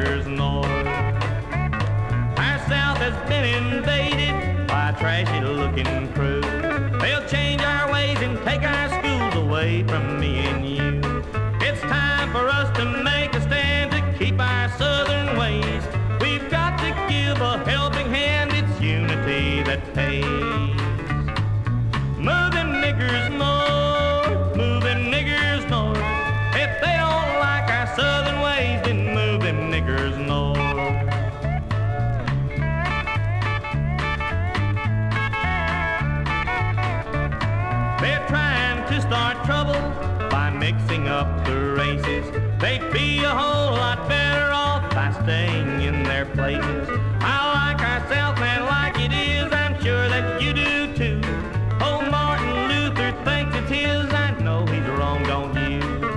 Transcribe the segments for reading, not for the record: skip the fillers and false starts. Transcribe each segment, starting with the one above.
niggers north. Our South has been invaded by a trashy-looking crew. They'll change our ways and take our schools away from me and you. It's time for us to make a stand to keep our Southern ways. We've got to give a helping hand. It's unity that pays. Move them niggers north, move them niggers north. If they don't like our Southern ways, then move them niggers north. They're trying to start trouble by mixing up the races. They'd be a whole lot better off by staying in their places. I like our Southland like it is, I'm sure that you do too. Old Martin Luther thinks it's his, I know he's wrong, don't you?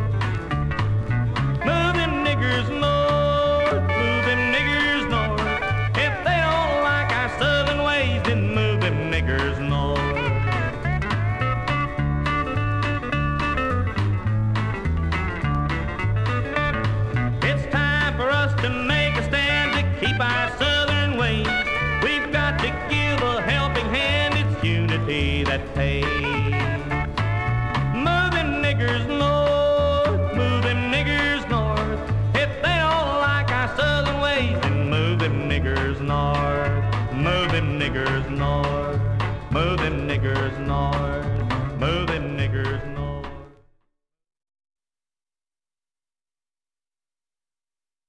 Move them niggers north, move them niggers north. If they don't like our Southern ways, then move them niggers north. It's time for us to make a stand to keep our Southern ways. We've got to give a helping hand. It's unity that pays.